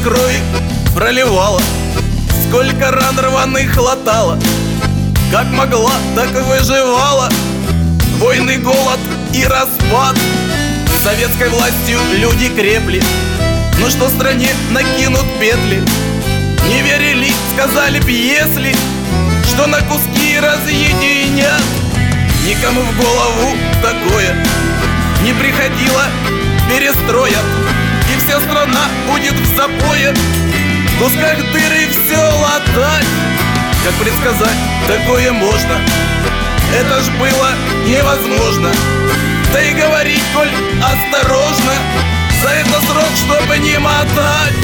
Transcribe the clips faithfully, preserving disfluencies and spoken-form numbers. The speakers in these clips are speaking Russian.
крови проливала, сколько ран рваных хватало. Как могла, так и выживала. Войны, голод и распад. Советской властью люди крепли, но что стране накинут петли. Не верили, сказали б, если что на куски разъединят. Никому в голову такое не приходило. Перестроят, и вся страна будет в запое, в кусках дыры все латать. Как предсказать такое можно? Это ж было невозможно. Да и говорить, коль осторожно, за это срок, чтобы не мотать.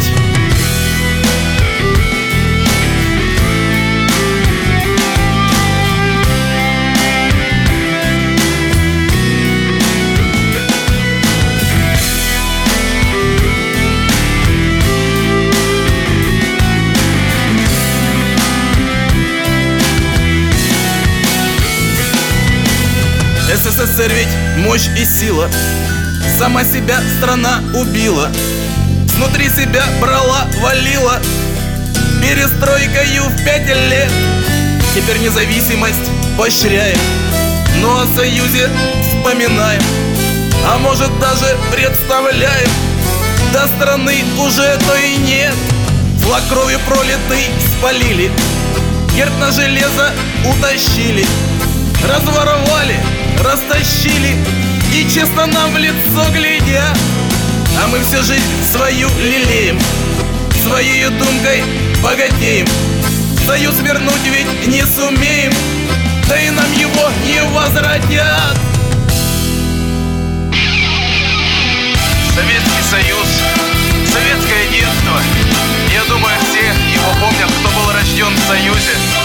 СССР ведь мощь и сила, сама себя страна убила, внутри себя брала, валила, перестройкою в пять лет. Теперь независимость поощряем, но о союзе вспоминаем, а может даже представляем. До страны уже то и нет. Флаг кровью пролитый спалили, герб на железо утащили, разворовали, растащили и честно нам в лицо глядя. А мы всю жизнь свою лелеем, своей думкой богатеем. Союз вернуть ведь не сумеем, да и нам его не возвратят. Советский Союз, советское единство. Я думаю, все его помнят, кто был рожден в Союзе.